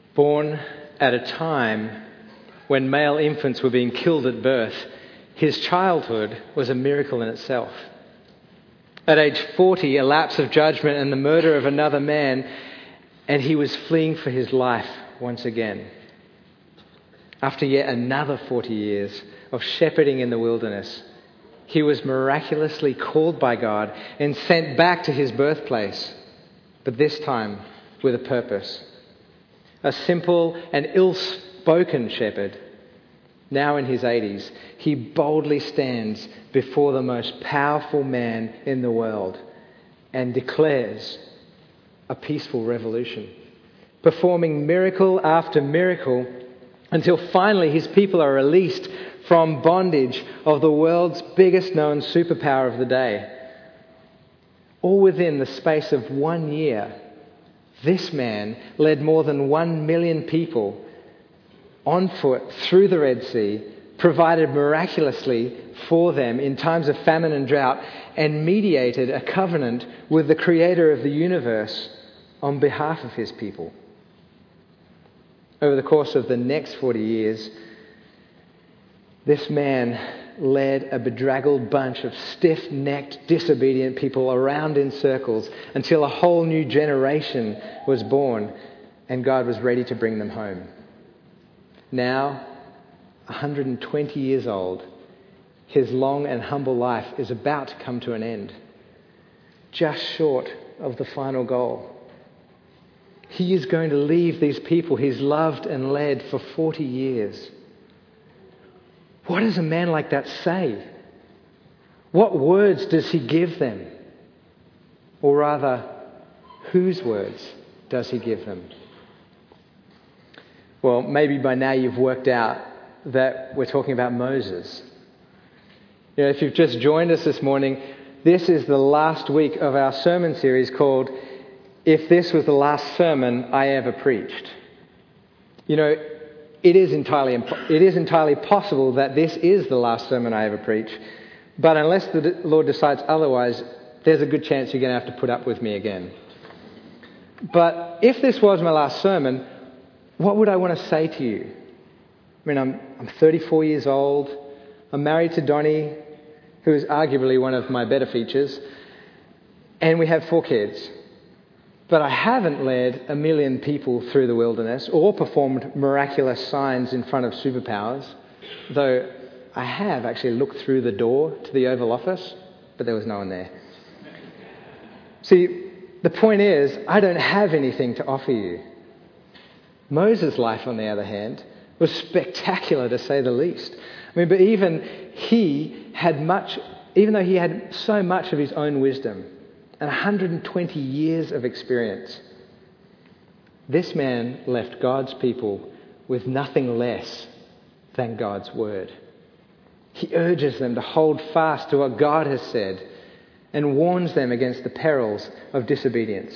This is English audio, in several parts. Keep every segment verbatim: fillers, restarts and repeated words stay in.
Born at a time when male infants were being killed at birth, his childhood was a miracle in itself. At age forty, a lapse of judgment and the murder of another man, and he was fleeing for his life once again. After yet another forty years of shepherding in the wilderness, he was miraculously called by God and sent back to his birthplace, but this time with a purpose. A simple and ill-spoken shepherd, now in his eighties, he boldly stands before the most powerful man in the world and declares a peaceful revolution, performing miracle after miracle until finally his people are released from bondage of the world's biggest known superpower of the day. All within the space of one year, this man led more than one million people on foot through the Red Sea, provided miraculously for them in times of famine and drought, and mediated a covenant with the Creator of the universe on behalf of his people. Over the course of the next forty years, this man led a bedraggled bunch of stiff-necked, disobedient people around in circles until a whole new generation was born and God was ready to bring them home. Now, one hundred twenty years old, his long and humble life is about to come to an end, just short of the final goal. He is going to leave these people he's loved and led for forty years. What does a man like that say? What words does he give them? Or rather, whose words does he give them? Well, maybe by now you've worked out that we're talking about Moses. You know, if you've just joined us this morning, this is the last week of our sermon series called If This Was the Last Sermon I Ever Preached. You know, it is entirely imp- it is entirely possible that this is the last sermon I ever preach, but unless the Lord decides otherwise, there's a good chance you're going to have to put up with me again. But if this was my last sermon, what would I want to say to you? I mean, I'm I'm thirty-four years old. I'm married to Donnie, who is arguably one of my better features, and we have four kids. But I haven't led a million people through the wilderness or performed miraculous signs in front of superpowers, though I have actually looked through the door to the Oval Office, but there was no one there. See, the point is, I don't have anything to offer you. Moses' life, on the other hand, was spectacular to say the least. I mean, but even he had much, even though he had so much of his own wisdom, and one hundred twenty years of experience, this man left God's people with nothing less than God's word. He urges them to hold fast to what God has said and warns them against the perils of disobedience.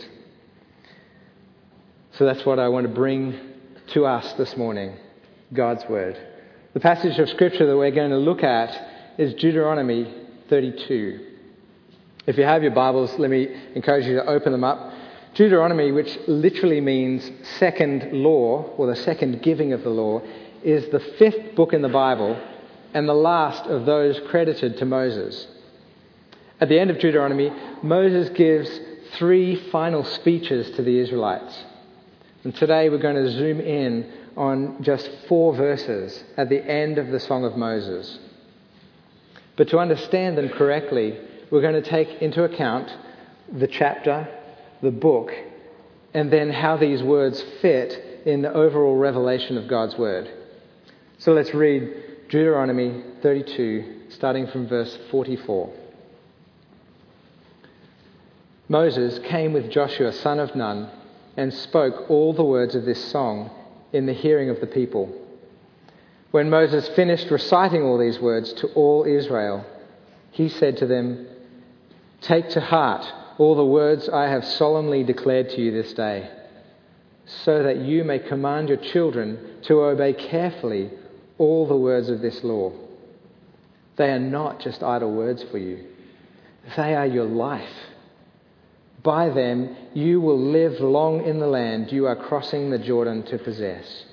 So that's what I want to bring to us this morning, God's word. The passage of Scripture that we're going to look at is Deuteronomy thirty-two. If you have your Bibles, let me encourage you to open them up. Deuteronomy, which literally means second law, or the second giving of the law, is the fifth book in the Bible and the last of those credited to Moses. At the end of Deuteronomy, Moses gives three final speeches to the Israelites. And today we're going to zoom in on just four verses at the end of the Song of Moses. But to understand them correctly, we're going to take into account the chapter, the book, and then how these words fit in the overall revelation of God's word. So let's read Deuteronomy thirty-two, starting from verse forty-four. Moses came with Joshua, son of Nun, and spoke all the words of this song in the hearing of the people. When Moses finished reciting all these words to all Israel, he said to them, "Take to heart all the words I have solemnly declared to you this day, so that you may command your children to obey carefully all the words of this law. They are not just idle words for you. They are your life. By them you will live long in the land you are crossing the Jordan to possess.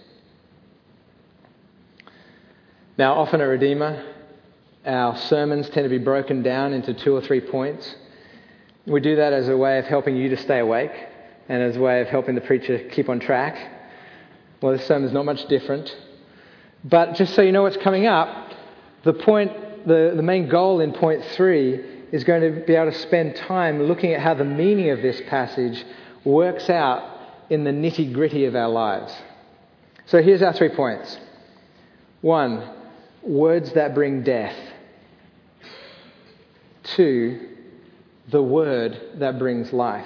Now, often at Redeemer, our sermons tend to be broken down into two or three points. We do that as a way of helping you to stay awake and as a way of helping the preacher keep on track. Well, this sermon is not much different. But just so you know what's coming up, the point, the, the main goal in point three is going to be able to spend time looking at how the meaning of this passage works out in the nitty-gritty of our lives. So here's our three points. One, words that bring death. Two, the word that brings life.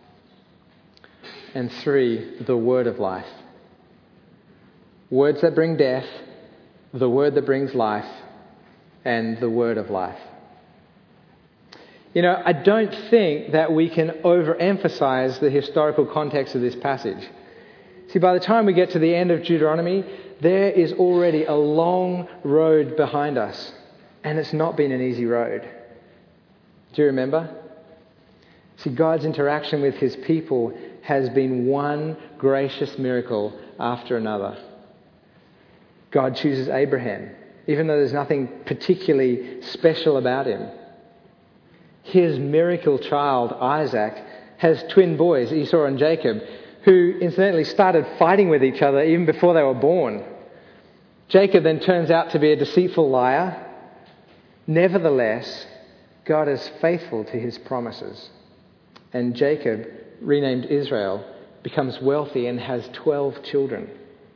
And three, the word of life. Words that bring death, the word that brings life, and the word of life. You know, I don't think that we can overemphasize the historical context of this passage. See, by the time we get to the end of Deuteronomy, there is already a long road behind us, and it's not been an easy road. Do you remember? See, God's interaction with his people has been one gracious miracle after another. God chooses Abraham, even though there's nothing particularly special about him. His miracle child, Isaac, has twin boys, Esau and Jacob, who incidentally started fighting with each other even before they were born. Jacob then turns out to be a deceitful liar. Nevertheless, God is faithful to his promises. And Jacob, renamed Israel, becomes wealthy and has twelve children.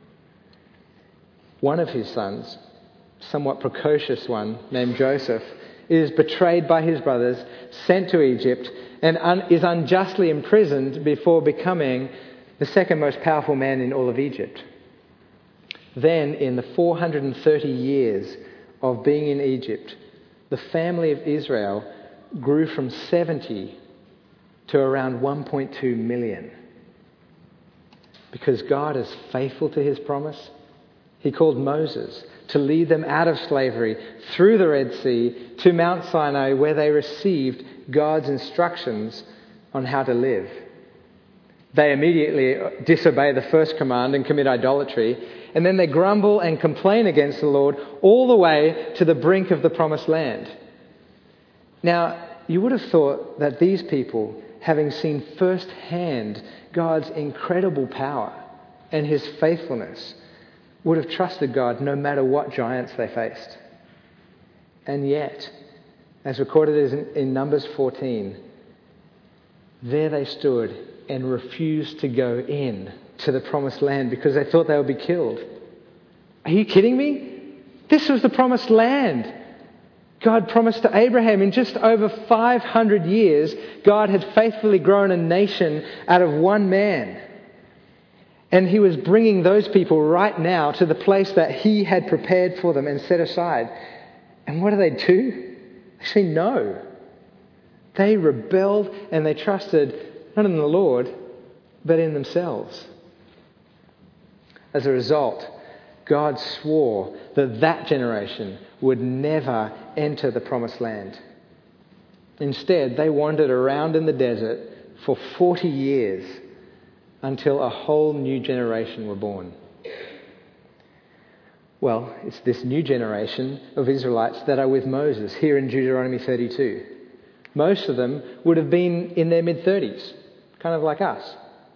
One of his sons, somewhat precocious one, named Joseph, is betrayed by his brothers, sent to Egypt, and un- is unjustly imprisoned before becoming the second most powerful man in all of Egypt. Then, in the four hundred thirty years of being in Egypt, the family of Israel grew from seventy to around one point two million. Because God is faithful to his promise, he called Moses to lead them out of slavery through the Red Sea to Mount Sinai, where they received God's instructions on how to live. They immediately disobey the first command and commit idolatry, and then they grumble and complain against the Lord all the way to the brink of the promised land. Now, you would have thought that these people, having seen firsthand God's incredible power and his faithfulness, would have trusted God no matter what giants they faced. And yet, as recorded in, in Numbers fourteen, there they stood and refused to go in to the promised land because they thought they would be killed. Are you kidding me? This was the promised land. God promised to Abraham in just over five hundred years, God had faithfully grown a nation out of one man. And he was bringing those people right now to the place that he had prepared for them and set aside. And what do they do? They say no. They rebelled and they trusted not in the Lord, but in themselves. As a result, God swore that that generation would never enter the promised land. Instead, they wandered around in the desert for forty years until a whole new generation were born. Well, it's this new generation of Israelites that are with Moses here in Deuteronomy thirty-two. Most of them would have been in their mid-thirties, kind of like us.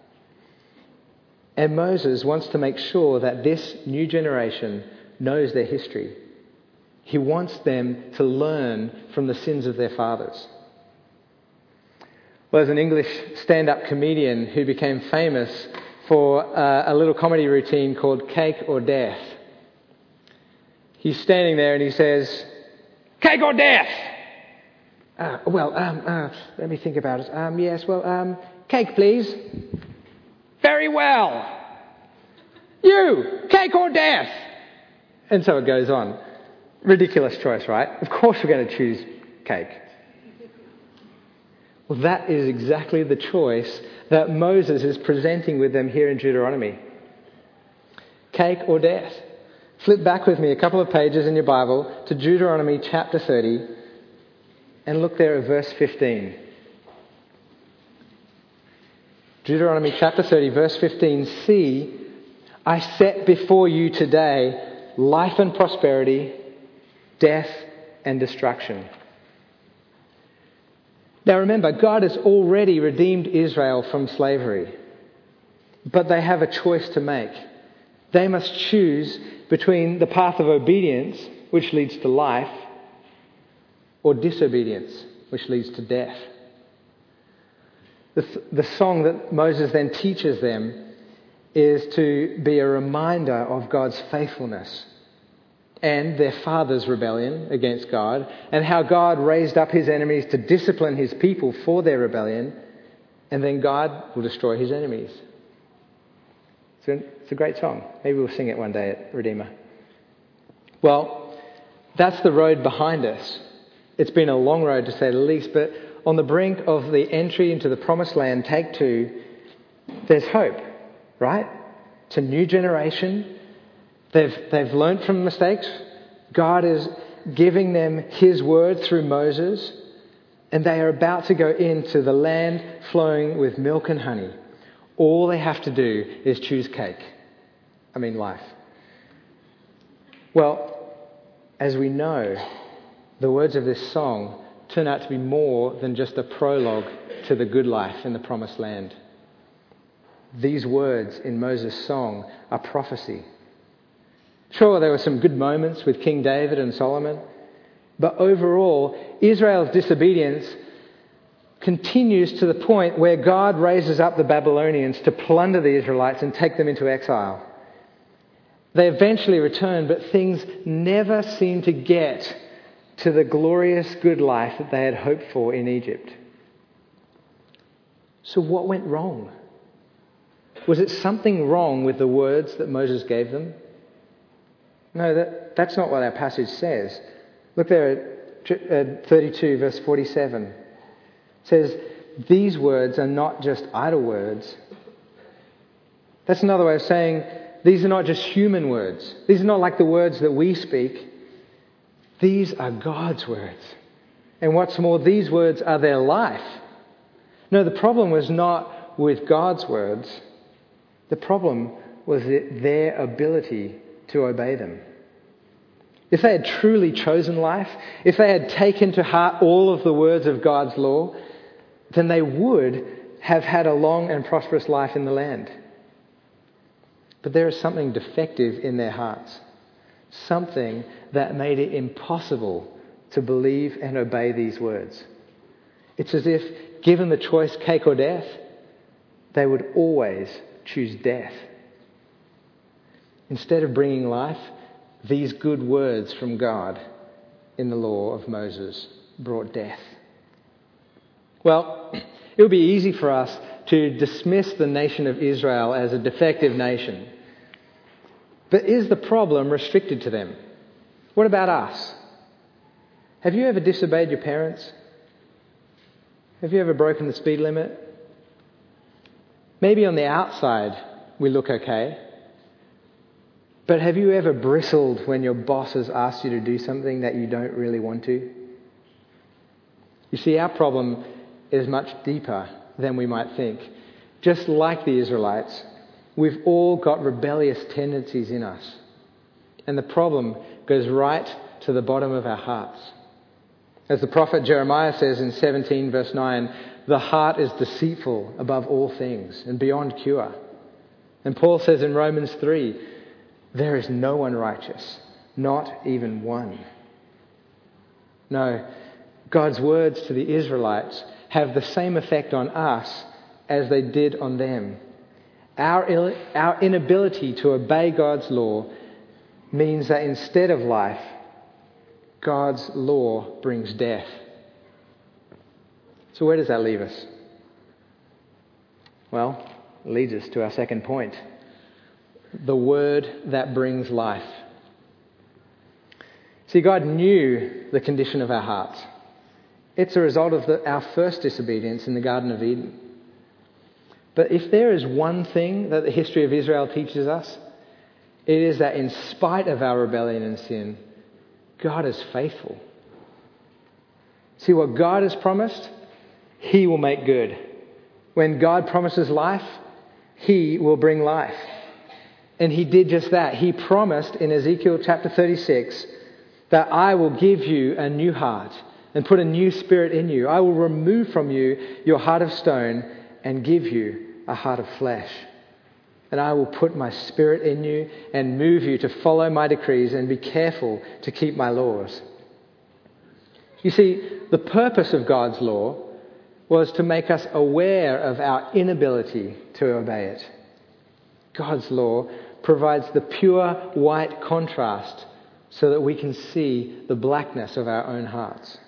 And Moses wants to make sure that this new generation knows their history. He wants them to learn from the sins of their fathers. Well, there's an English stand-up comedian who became famous for uh, a little comedy routine called Cake or Death. He's standing there and he says, "Cake or death?" Uh, well, um, uh, let me think about it. Um, yes, well, um, cake, please. Very well. You, cake or death? And so it goes on. Ridiculous choice, right? Of course we're going to choose cake. Well, that is exactly the choice that Moses is presenting with them here in Deuteronomy. Cake or death? Flip back with me a couple of pages in your Bible to Deuteronomy chapter thirty and look there at verse fifteen. Deuteronomy chapter thirty, verse fifteen, "See, I set before you today life and prosperity, death and destruction." Now remember, God has already redeemed Israel from slavery, but they have a choice to make. They must choose between the path of obedience, which leads to life, or disobedience, which leads to death. The, the song that Moses then teaches them is to be a reminder of God's faithfulness and their father's rebellion against God, and how God raised up his enemies to discipline his people for their rebellion, and then God will destroy his enemies. So it's a great song. Maybe we'll sing it one day at Redeemer. Well, that's the road behind us. It's been a long road, to say the least, but on the brink of the entry into the promised land, take two, there's hope, right? It's a new generation. They've, they've learned from mistakes. God is giving them his word through Moses, and they are about to go into the land flowing with milk and honey. All they have to do is choose cake. I mean life. Well, as we know, the words of this song turn out to be more than just a prologue to the good life in the promised land. These words in Moses' song are prophecy. Sure, there were some good moments with King David and Solomon, but overall, Israel's disobedience continues to the point where God raises up the Babylonians to plunder the Israelites and take them into exile. They eventually return, but things never seem to get to the glorious good life that they had hoped for in Egypt. So what went wrong? Was it something wrong with the words that Moses gave them? No, that, that's not what our passage says. Look there at thirty-two, verse forty-seven. It says, "These words are not just idle words." That's another way of saying these are not just human words. These are not like the words that we speak. These are God's words. And what's more, these words are their life. No, the problem was not with God's words. The problem was their ability to obey them. If they had truly chosen life, if they had taken to heart all of the words of God's law, then they would have had a long and prosperous life in the land. But there is something defective in their hearts. Something that made it impossible to believe and obey these words. It's as if, given the choice cake or death, they would always choose death. Instead of bringing life, these good words from God in the law of Moses brought death. Well, it would be easy for us to dismiss the nation of Israel as a defective nation. But is the problem restricted to them? What about us? Have you ever disobeyed your parents? Have you ever broken the speed limit? Maybe on the outside we look okay. But have you ever bristled when your boss has asked you to do something that you don't really want to? You see, our problem is much deeper than we might think. Just like the Israelites, we've all got rebellious tendencies in us. And the problem goes right to the bottom of our hearts. As the prophet Jeremiah says in seventeen verse nine, "The heart is deceitful above all things and beyond cure." And Paul says in Romans three, "There is no one righteous, not even one." No, God's words to the Israelites have the same effect on us as they did on them. Our, Ill- our inability to obey God's law means that instead of life, God's law brings death. So where does that leave us? Well, it leads us to our second point. The word that brings life. See, God knew the condition of our hearts. It's a result of the, our first disobedience in the Garden of Eden. But if there is one thing that the history of Israel teaches us, it is that in spite of our rebellion and sin, God is faithful. See, what God has promised, He will make good. When God promises life, he will bring life. And he did just that. He promised in Ezekiel chapter thirty-six that I will give you a new heart and put a new spirit in you. I will remove from you your heart of stone and give you a heart of flesh. And I will put my spirit in you and move you to follow my decrees and be careful to keep my laws. You see, the purpose of God's law was to make us aware of our inability to obey it. God's law provides the pure white contrast so that we can see the blackness of our own hearts.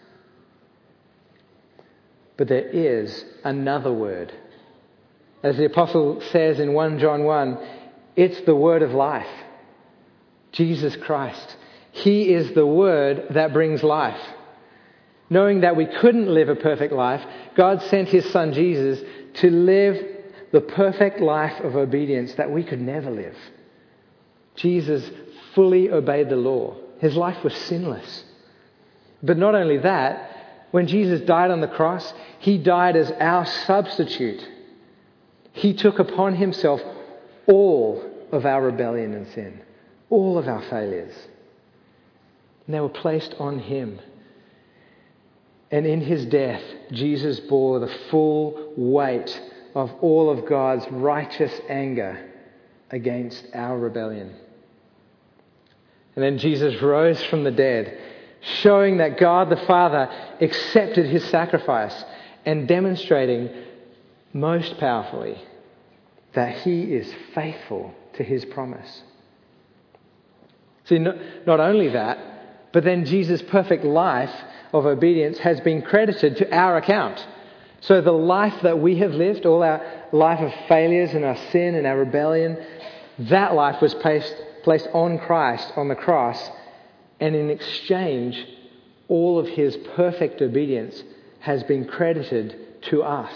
But there is another word. As the apostle says in First John one, it's the word of life. Jesus Christ. He is the word that brings life. Knowing that we couldn't live a perfect life, God sent his son Jesus to live the perfect life of obedience that we could never live. Jesus fully obeyed the law. His life was sinless. But not only that, when Jesus died on the cross, he died as our substitute. He took upon himself all of our rebellion and sin, all of our failures. And they were placed on him. And in his death, Jesus bore the full weight of all of God's righteous anger against our rebellion. And then Jesus rose from the dead, showing that God the Father accepted his sacrifice and demonstrating most powerfully that he is faithful to his promise. See, not, not only that, but then Jesus' perfect life of obedience has been credited to our account. So the life that we have lived, all our life of failures and our sin and our rebellion, that life was placed, placed on Christ on the cross, and in exchange, all of his perfect obedience has been credited to us.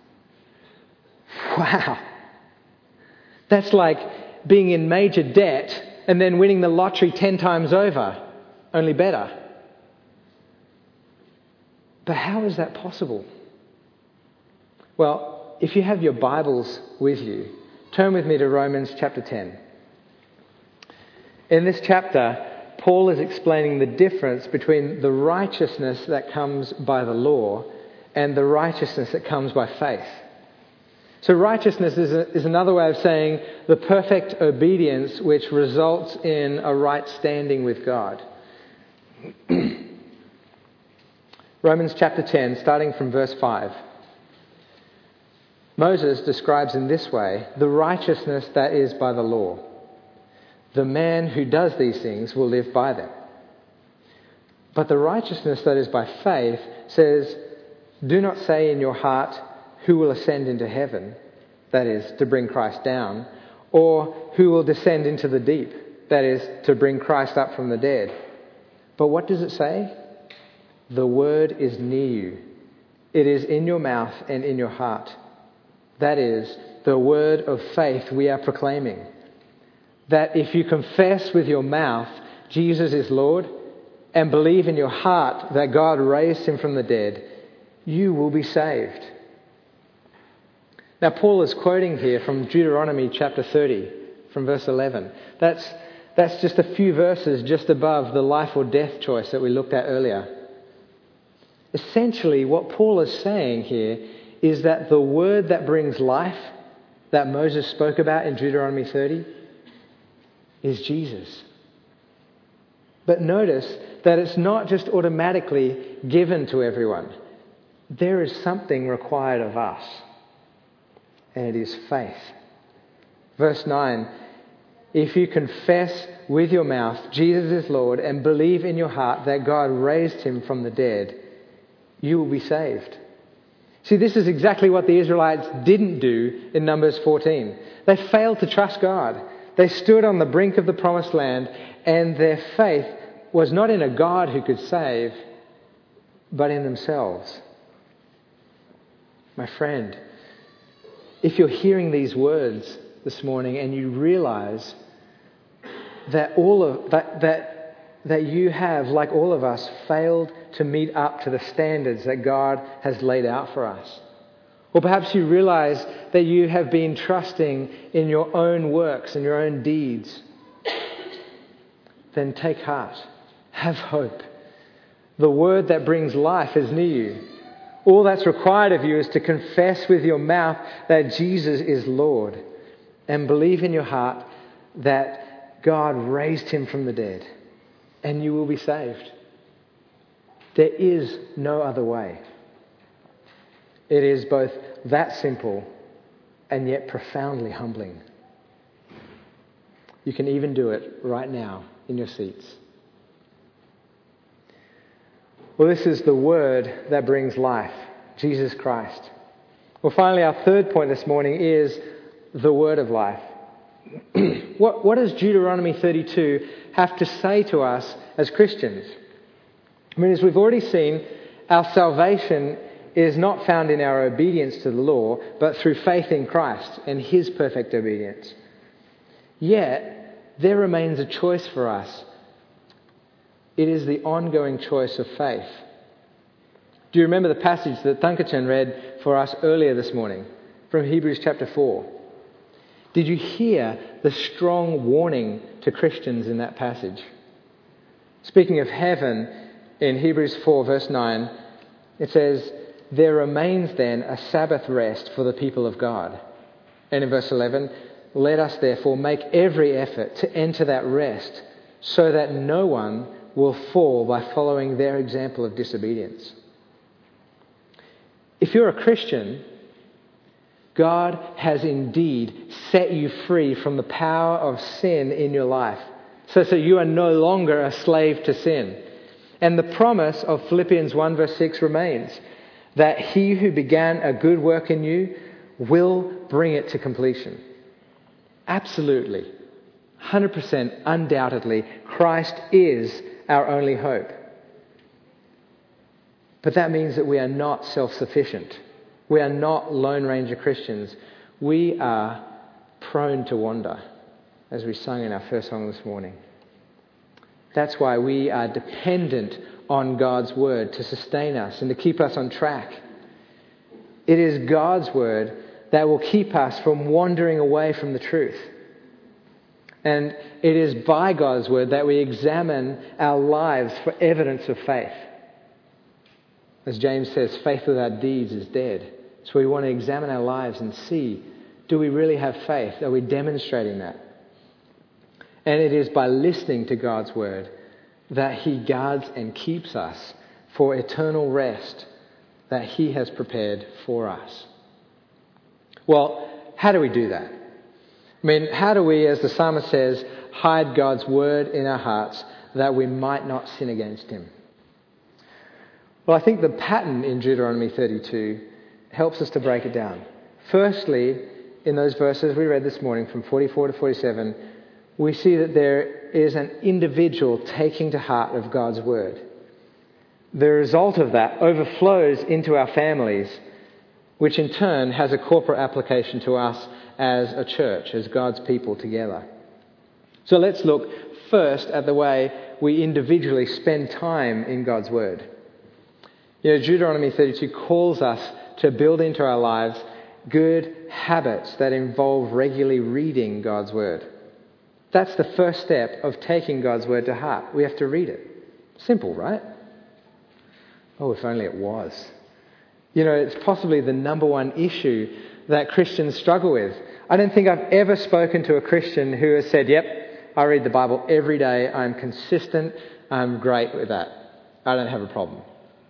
Wow. That's like being in major debt and then winning the lottery ten times over, only better. But how is that possible? Well, if you have your Bibles with you, turn with me to Romans chapter ten. In this chapter, Paul is explaining the difference between the righteousness that comes by the law and the righteousness that comes by faith. So righteousness is, a, is another way of saying the perfect obedience which results in a right standing with God. Romans chapter ten, starting from verse five. Moses describes in this way the righteousness that is by the law. The man who does these things will live by them. But the righteousness that is by faith says, do not say in your heart, who will ascend into heaven, that is, to bring Christ down, or who will descend into the deep, that is, to bring Christ up from the dead. But what does it say? The word is near you. It is in your mouth and in your heart. That is, the word of faith we are proclaiming. That if you confess with your mouth Jesus is Lord and believe in your heart that God raised him from the dead, you will be saved. Now, Paul is quoting here from Deuteronomy chapter thirty, from verse eleven. That's, that's just a few verses just above the life or death choice that we looked at earlier. Essentially, what Paul is saying here is that the word that brings life, that Moses spoke about in Deuteronomy thirty, is Jesus. But notice that it's not just automatically given to everyone. There is something required of us, and it is faith. Verse nine, if you confess with your mouth Jesus is Lord and believe in your heart that God raised him from the dead, you will be saved. See, this is exactly what the Israelites didn't do in Numbers fourteen. They failed to trust God. They stood on the brink of the promised land, and their faith was not in a God who could save, but in themselves. My friend, if you're hearing these words this morning and you realize that all of that, that that you have, like all of us, failed to meet up to the standards that God has laid out for us, Or perhaps you realize that you have been trusting in your own works and your own deeds. Then take heart. Have hope. The word that brings life is near you. All that's required of you is to confess with your mouth that Jesus is Lord and believe in your heart that God raised him from the dead, and you will be saved. There is no other way. It is both that simple and yet profoundly humbling. You can even do it right now in your seats. Well, this is the word that brings life, Jesus Christ. Well, finally, our third point this morning is the word of life. what, what does Deuteronomy thirty-two have to say to us as Christians? I mean, as we've already seen, our salvation is not found in our obedience to the law, but through faith in Christ and his perfect obedience. Yet, there remains a choice for us. It is the ongoing choice of faith. Do you remember the passage that Thankachan read for us earlier this morning from Hebrews chapter four? Did you hear the strong warning to Christians in that passage? Speaking of heaven, in Hebrews four verse nine, it says, "There remains then a Sabbath rest for the people of God." And in verse eleven, "Let us therefore make every effort to enter that rest, so that no one will fall by following their example of disobedience." If you're a Christian, God has indeed set you free from the power of sin in your life, so that you are no longer a slave to sin. And the promise of Philippians one verse six remains, that he who began a good work in you will bring it to completion. Absolutely, one hundred percent undoubtedly, Christ is our only hope. But that means that we are not self-sufficient. We are not Lone Ranger Christians. We are prone to wander, as we sung in our first song this morning. That's why we are dependent on God's word to sustain us and to keep us on track. It is God's word that will keep us from wandering away from the truth. And it is by God's word that we examine our lives for evidence of faith. As James says, faith without deeds is dead. So we want to examine our lives and see, do we really have faith? Are we demonstrating that? And it is by listening to God's word that he guards and keeps us for eternal rest that he has prepared for us. Well, how do we do that? I mean, how do we, as the psalmist says, hide God's word in our hearts that we might not sin against him? Well, I think the pattern in Deuteronomy thirty-two helps us to break it down. Firstly, in those verses we read this morning from forty-four to forty-seven, we see that there is an individual taking to heart of God's word. The result of that overflows into our families, which in turn has a corporate application to us as a church, as God's people together. So let's look first at the way we individually spend time in God's word. You know, Deuteronomy thirty-two calls us to build into our lives good habits that involve regularly reading God's word. That's the first step of taking God's word to heart. We have to read it. Simple, right? Oh, if only it was. You know, it's possibly the number one issue that Christians struggle with. I don't think I've ever spoken to a Christian who has said, yep, I read the Bible every day, I'm consistent, I'm great with that. I don't have a problem.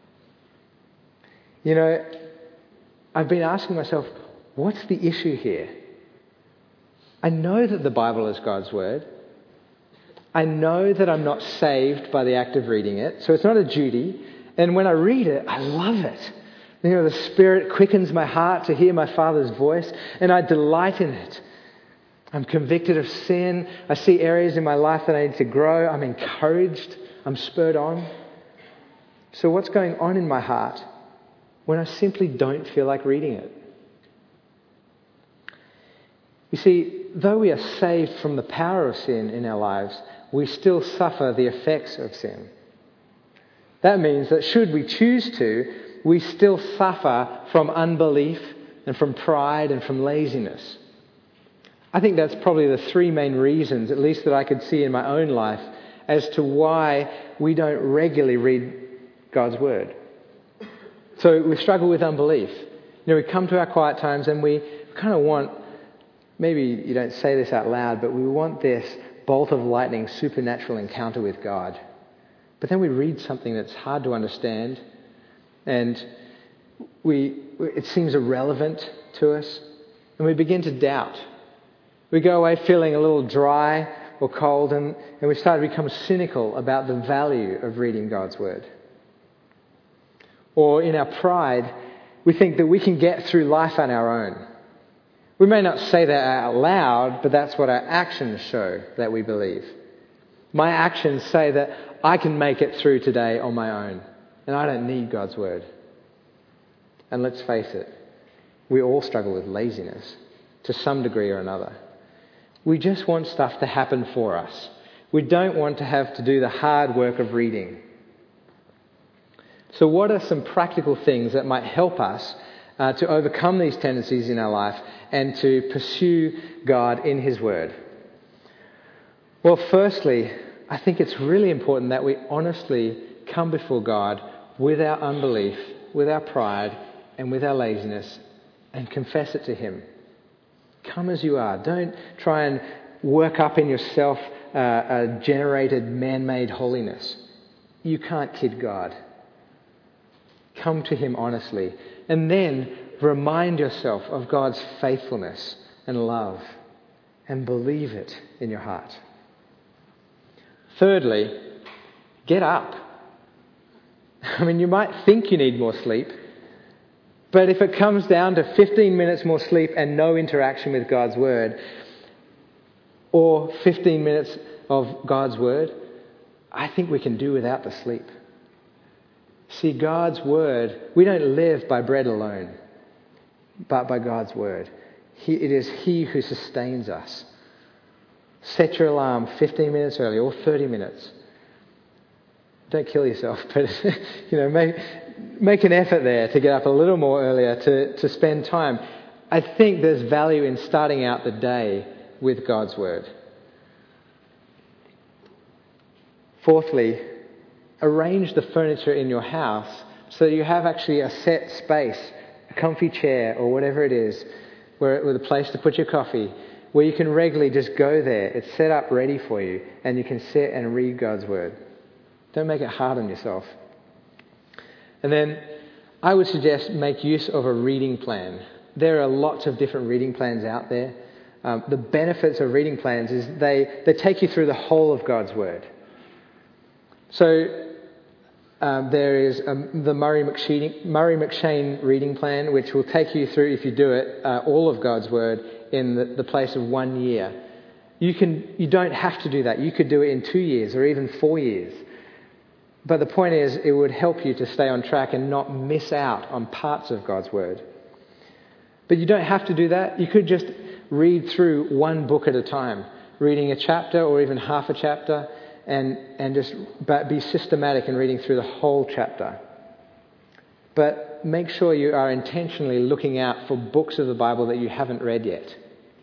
You know, I've been asking myself, what's the issue here? I know that the Bible is God's word. I know that I'm not saved by the act of reading it, so it's not a duty. And when I read it, I love it. You know, the Spirit quickens my heart to hear my Father's voice, and I delight in it. I'm convicted of sin. I see areas in my life that I need to grow. I'm encouraged. I'm spurred on. So what's going on in my heart when I simply don't feel like reading it? You see, though we are saved from the power of sin in our lives, we still suffer the effects of sin. That means that should we choose to, we still suffer from unbelief, and from pride and from laziness. I think that's probably the three main reasons, at least that I could see in my own life, as to why we don't regularly read God's Word. So we struggle with unbelief. You know, we come to our quiet times and we kind of want, maybe you don't say this out loud, but we want this bolt of lightning supernatural encounter with God. But then we read something that's hard to understand and we it seems irrelevant to us and we begin to doubt. We go away feeling a little dry or cold and, and we start to become cynical about the value of reading God's Word. Or in our pride, we think that we can get through life on our own. We may not say that out loud, but that's what our actions show that we believe. My actions say that I can make it through today on my own, and I don't need God's Word. And let's face it, we all struggle with laziness to some degree or another. We just want stuff to happen for us. We don't want to have to do the hard work of reading. So what are some practical things that might help us uh, to overcome these tendencies in our life and to pursue God in His Word? Well, firstly, I think it's really important that we honestly come before God with our unbelief, with our pride, and with our laziness, and confess it to Him. Come as you are. Don't try and work up in yourself uh, a generated, man-made holiness. You can't kid God. Come to Him honestly. And then remind yourself of God's faithfulness and love and believe it in your heart. Thirdly, get up. I mean, you might think you need more sleep, but if it comes down to fifteen minutes more sleep and no interaction with God's Word, or fifteen minutes of God's Word, I think we can do without the sleep. See, God's Word, we don't live by bread alone, but by God's Word. He, it is He who sustains us. Set your alarm fifteen minutes early or thirty minutes. Don't kill yourself, but you know, make, make an effort there to get up a little more earlier to, to spend time. I think there's value in starting out the day with God's Word. Fourthly, arrange the furniture in your house so you have actually a set space, a comfy chair or whatever it is, where, with a place to put your coffee, where you can regularly just go there. It's set up ready for you and you can sit and read God's Word. Don't make it hard on yourself. And then I would suggest make use of a reading plan. There are lots of different reading plans out there. Um, the benefits of reading plans is they, they take you through the whole of God's Word. So um, there is um, the Murray McShane, Murray McShane reading plan, which will take you through, if you do it, uh, all of God's Word in the, the place of one year. You can, you don't have to do that. You could do it in two years or even four years. But the point is, it would help you to stay on track and not miss out on parts of God's Word. But you don't have to do that. You could just read through one book at a time, reading a chapter or even half a chapter, and, and just be systematic in reading through the whole chapter. But make sure you are intentionally looking out for books of the Bible that you haven't read yet.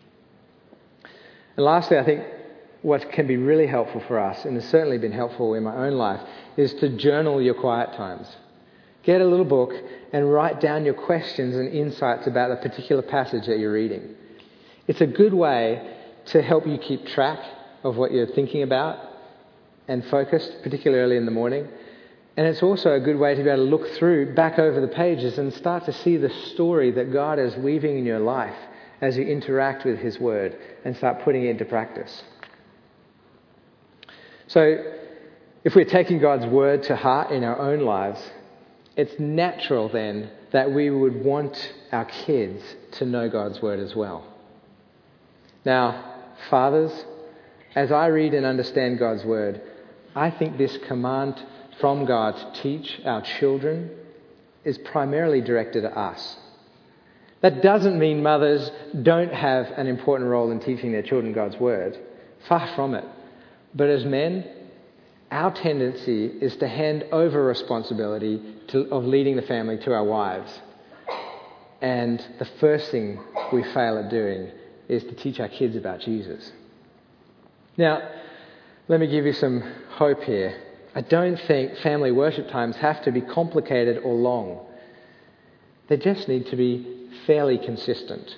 And lastly, I think what can be really helpful for us, and has certainly been helpful in my own life, is to journal your quiet times. Get a little book and write down your questions and insights about the particular passage that you're reading. It's a good way to help you keep track of what you're thinking about and focused, particularly in the morning. And it's also a good way to be able to look through, back over the pages and start to see the story that God is weaving in your life as you interact with His Word and start putting it into practice. So, if we're taking God's Word to heart in our own lives, it's natural then that we would want our kids to know God's Word as well. Now, fathers, as I read and understand God's Word, I think this command from God to teach our children is primarily directed at us. That doesn't mean mothers don't have an important role in teaching their children God's Word. Far from it. But as men, our tendency is to hand over responsibility to, of leading the family to our wives. And the first thing we fail at doing is to teach our kids about Jesus. Now, let me give you some hope here. I don't think family worship times have to be complicated or long. They just need to be fairly consistent.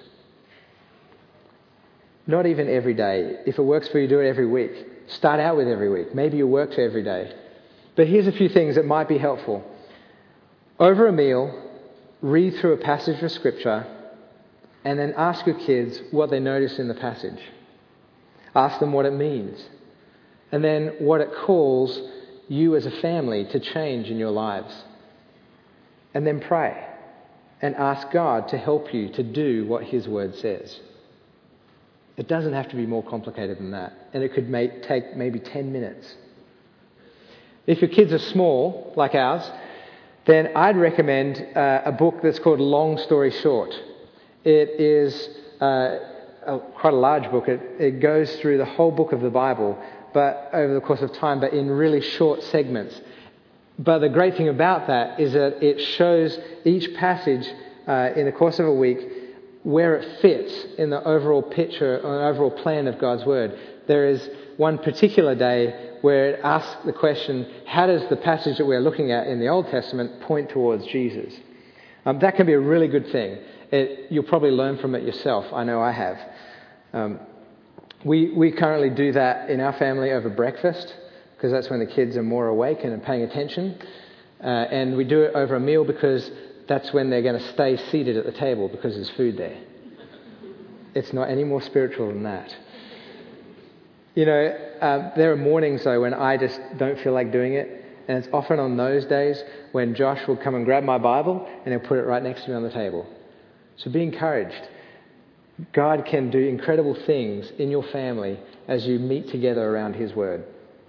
Not even every day. If it works for you, do it every week. Start out with every week. Maybe you work for every day. But here's a few things that might be helpful. Over a meal, read through a passage of Scripture and then ask your kids what they notice in the passage. Ask them what it means. And then what it calls you as a family to change in your lives. And then pray and ask God to help you to do what His Word says. It doesn't have to be more complicated than that. And it could make, take maybe ten minutes. If your kids are small, like ours, then I'd recommend uh, a book that's called Long Story Short. It is uh, a, quite a large book. It, it goes through the whole book of the Bible, but over the course of time, but in really short segments. But the great thing about that is that it shows each passage uh, in the course of a week where it fits in the overall picture or overall plan of God's Word. There is one particular day where it asks the question, how does the passage that we're looking at in the Old Testament point towards Jesus? Um, that can be a really good thing. It, you'll probably learn from it yourself. I know I have. Um, we, we currently do that in our family over breakfast, because that's when the kids are more awake and are paying attention. Uh, and we do it over a meal because that's when they're going to stay seated at the table because there's food there. It's not any more spiritual than that. You know, um, there are mornings, though, when I just don't feel like doing it. And it's often on those days when Josh will come and grab my Bible and he'll put it right next to me on the table. So be encouraged. God can do incredible things in your family as you meet together around His Word.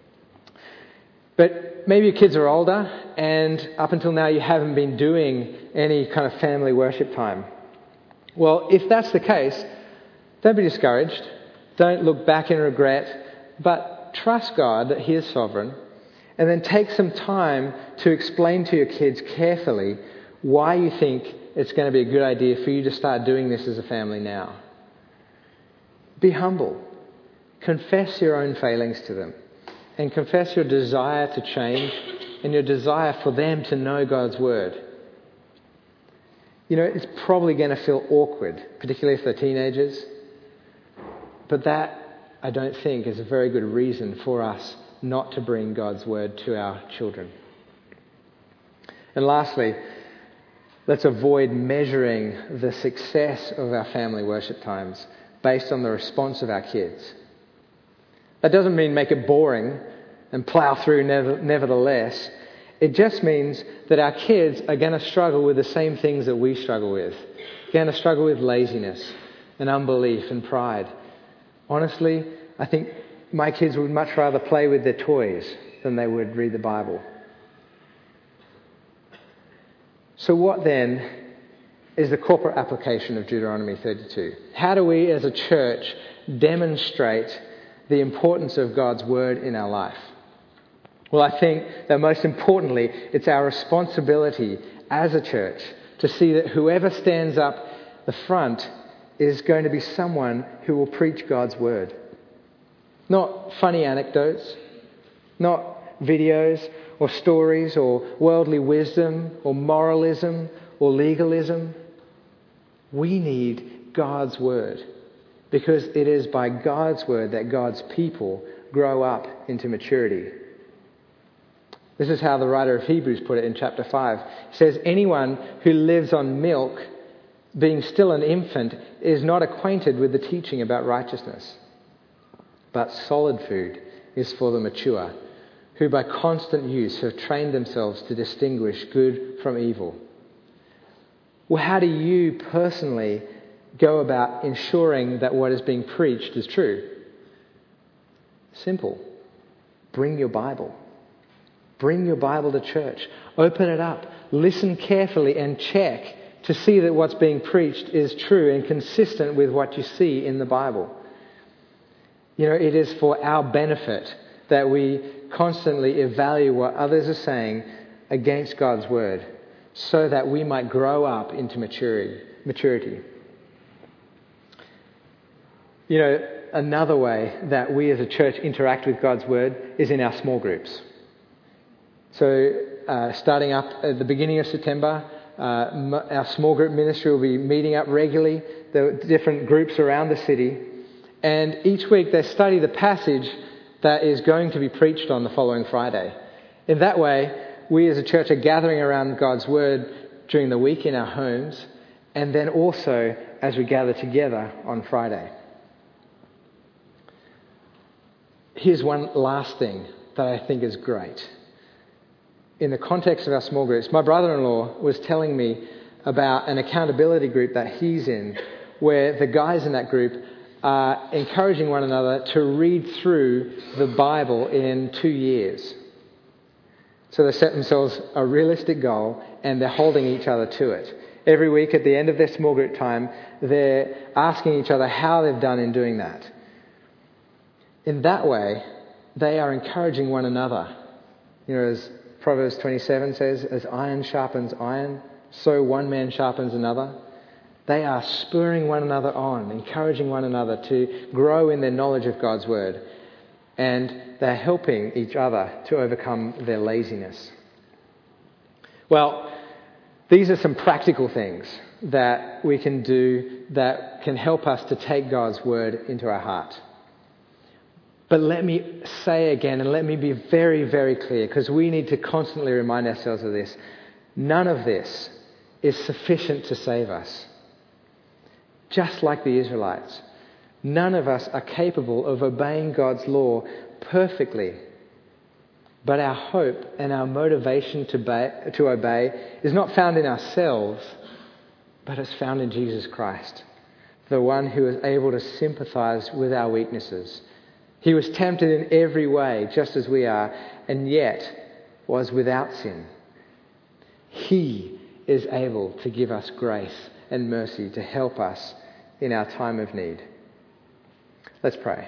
But maybe your kids are older and up until now you haven't been doing any kind of family worship time. Well, if that's the case, don't be discouraged. Don't look back in regret, but trust God that He is sovereign, and then take some time to explain to your kids carefully why you think it's going to be a good idea for you to start doing this as a family now. Be humble. Confess your own failings to them, and confess your desire to change and your desire for them to know God's Word. You know, it's probably going to feel awkward, particularly if they're teenagers. But that, I don't think, is a very good reason for us not to bring God's Word to our children. And lastly, let's avoid measuring the success of our family worship times based on the response of our kids. That doesn't mean make it boring and plough through never, nevertheless. It just means that our kids are going to struggle with the same things that we struggle with. They're going to struggle with laziness and unbelief and pride. Honestly, I think my kids would much rather play with their toys than they would read the Bible. So what then is the corporate application of Deuteronomy thirty-two? How do we as a church demonstrate the importance of God's Word in our life? Well, I think that most importantly, it's our responsibility as a church to see that whoever stands up the front is going to be someone who will preach God's Word. Not funny anecdotes, not videos or stories or worldly wisdom or moralism or legalism. We need God's Word, because it is by God's Word that God's people grow up into maturity. This is how the writer of Hebrews put it in chapter five. He says, anyone who lives on milk, being still an infant, is not acquainted with the teaching about righteousness. But solid food is for the mature, who by constant use have trained themselves to distinguish good from evil. Well, how do you personally go about ensuring that what is being preached is true? Simple. Bring your Bible. Bring your Bible to church. Open it up. Listen carefully and check to see that what's being preached is true and consistent with what you see in the Bible. You know, it is for our benefit that we constantly evaluate what others are saying against God's Word, so that we might grow up into maturity, maturity. You know, another way that we as a church interact with God's Word is in our small groups. So uh, starting up at the beginning of September, uh, m- our small group ministry will be meeting up regularly, the different groups around the city, and each week they study the passage that is going to be preached on the following Friday. In that way, we as a church are gathering around God's Word during the week in our homes, and then also as we gather together on Friday. Here's one last thing that I think is great. In the context of our small groups, my brother-in-law was telling me about an accountability group that he's in, where the guys in that group are encouraging one another to read through the Bible in two years. So they set themselves a realistic goal and they're holding each other to it. Every week at the end of their small group time, they're asking each other how they've done in doing that. In that way, they are encouraging one another. You know, as Proverbs twenty-seven says, as iron sharpens iron, so one man sharpens another. They are spurring one another on, encouraging one another to grow in their knowledge of God's Word. And they're helping each other to overcome their laziness. Well, these are some practical things that we can do that can help us to take God's Word into our heart. But let me say again, and let me be very, very clear, because we need to constantly remind ourselves of this. None of this is sufficient to save us. Just like the Israelites, none of us are capable of obeying God's law perfectly. But our hope and our motivation to obey, to obey is not found in ourselves, but it's found in Jesus Christ, the one who is able to sympathize with our weaknesses. He was tempted in every way, just as we are, and yet was without sin. He is able to give us grace and mercy to help us in our time of need. Let's pray.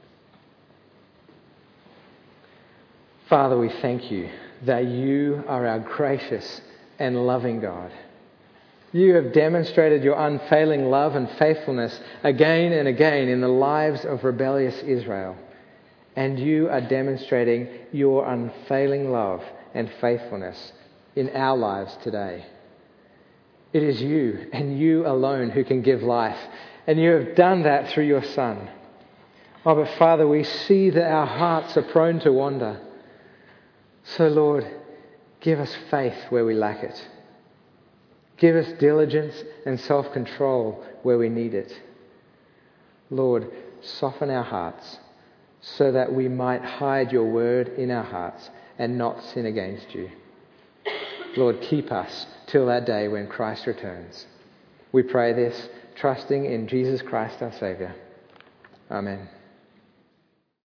Father, we thank you that you are our gracious and loving God. You have demonstrated your unfailing love and faithfulness again and again in the lives of rebellious Israel. And you are demonstrating your unfailing love and faithfulness in our lives today. It is you and you alone who can give life. And you have done that through your Son. Oh, but Father, we see that our hearts are prone to wander. So Lord, give us faith where we lack it. Give us diligence and self-control where we need it. Lord, soften our hearts so that we might hide your word in our hearts and not sin against you. Lord, keep us till that day when Christ returns. We pray this, trusting in Jesus Christ our Saviour. Amen.